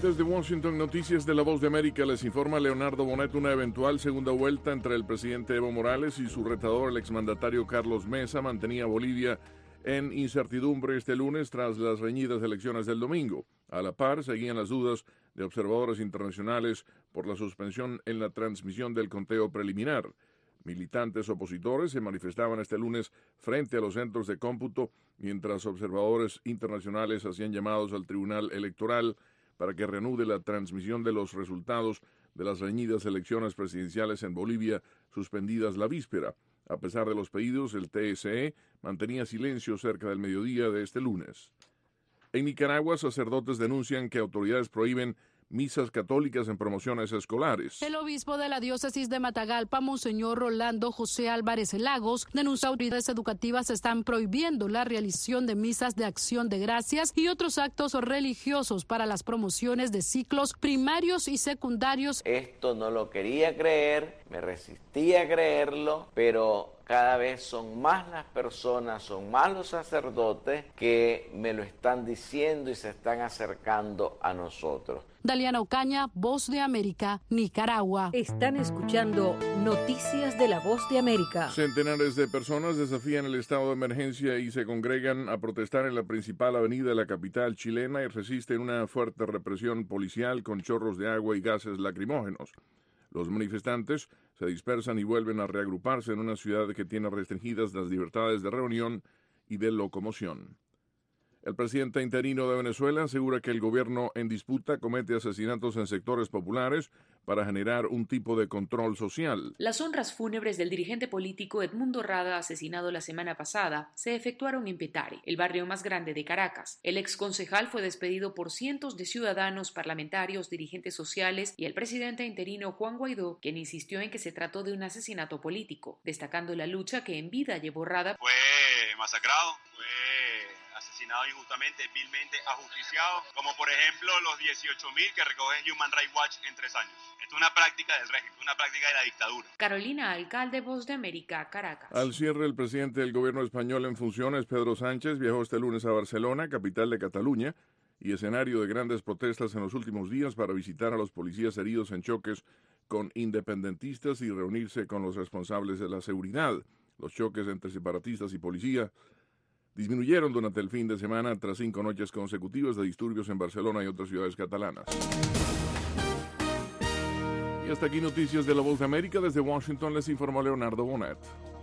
Desde Washington, Noticias de la Voz de América, les informa Leonardo Bonet. Una eventual segunda vuelta entre el presidente Evo Morales y su retador, el exmandatario Carlos Mesa, mantenía a Bolivia en incertidumbre este lunes tras las reñidas elecciones del domingo. A la par, seguían las dudas de observadores internacionales por la suspensión en la transmisión del conteo preliminar. Militantes opositores se manifestaban este lunes frente a los centros de cómputo, mientras observadores internacionales hacían llamados al Tribunal Electoral para que reanude la transmisión de los resultados de las reñidas elecciones presidenciales en Bolivia, suspendidas la víspera. A pesar de los pedidos, el TSE mantenía silencio cerca del mediodía de este lunes. En Nicaragua, sacerdotes denuncian que autoridades prohíben misas católicas en promociones escolares. El obispo de la diócesis de Matagalpa, Monseñor Rolando José Álvarez Lagos, denunció que autoridades educativas están prohibiendo la realización de misas de acción de gracias y otros actos religiosos para las promociones de ciclos primarios y secundarios. Esto no lo quería creer, me resistía a creerlo, pero cada vez son más las personas, son más los sacerdotes que me lo están diciendo y se están acercando a nosotros. Daliana Ocaña, Voz de América, Nicaragua. Están escuchando Noticias de la Voz de América. Centenares de personas desafían el estado de emergencia y se congregan a protestar en la principal avenida de la capital chilena y resisten una fuerte represión policial con chorros de agua y gases lacrimógenos. Los manifestantes se dispersan y vuelven a reagruparse en una ciudad que tiene restringidas las libertades de reunión y de locomoción. El presidente interino de Venezuela asegura que el gobierno en disputa comete asesinatos en sectores populares para generar un tipo de control social. Las honras fúnebres del dirigente político Edmundo Rada, asesinado la semana pasada, se efectuaron en Petare, el barrio más grande de Caracas. El exconcejal fue despedido por cientos de ciudadanos, parlamentarios, dirigentes sociales y el presidente interino Juan Guaidó, quien insistió en que se trató de un asesinato político, destacando la lucha que en vida llevó Rada. Fue masacrado, fue asesinado injustamente, vilmente ajusticiado, como por ejemplo los 18.000 que recoge Human Rights Watch en 3 años. Esto es una práctica del régimen, una práctica de la dictadura. Carolina Alcalde, Voz de América, Caracas. Al cierre, el presidente del gobierno español en funciones, Pedro Sánchez, viajó este lunes a Barcelona, capital de Cataluña, y escenario de grandes protestas en los últimos días, para visitar a los policías heridos en choques con independentistas y reunirse con los responsables de la seguridad. Los choques entre separatistas y policía disminuyeron durante el fin de semana tras 5 noches consecutivas de disturbios en Barcelona y otras ciudades catalanas. Y hasta aquí Noticias de la Voz de América. Desde Washington les informó Leonardo Bonet.